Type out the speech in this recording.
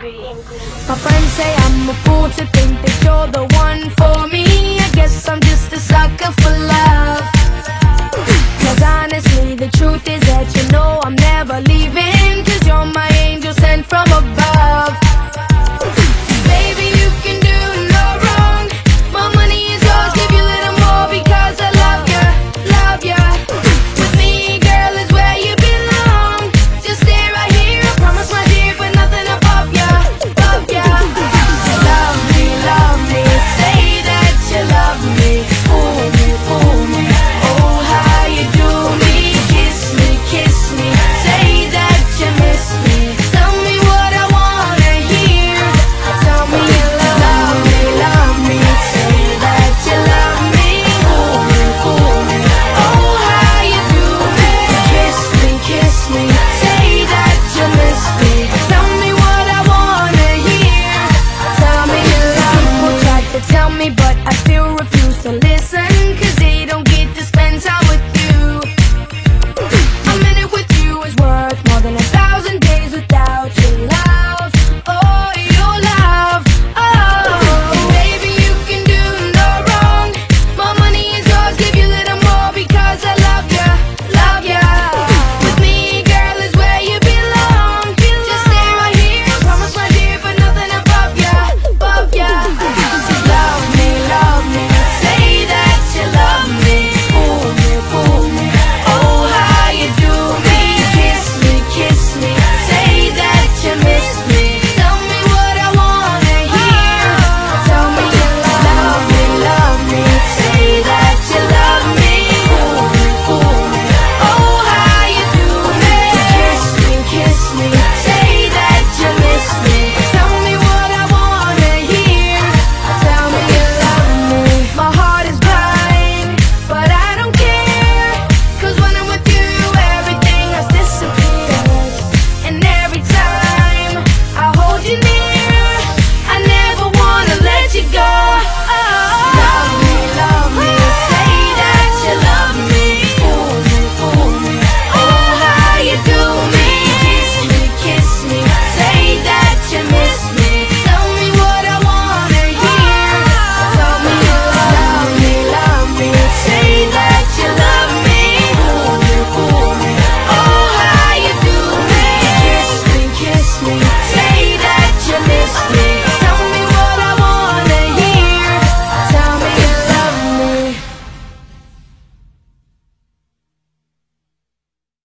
My friends say I'm a fool to think that you're the one for me. I guess I'm just a sucker for love. 'Cause honestly, the truth is that you know I'm never leaving.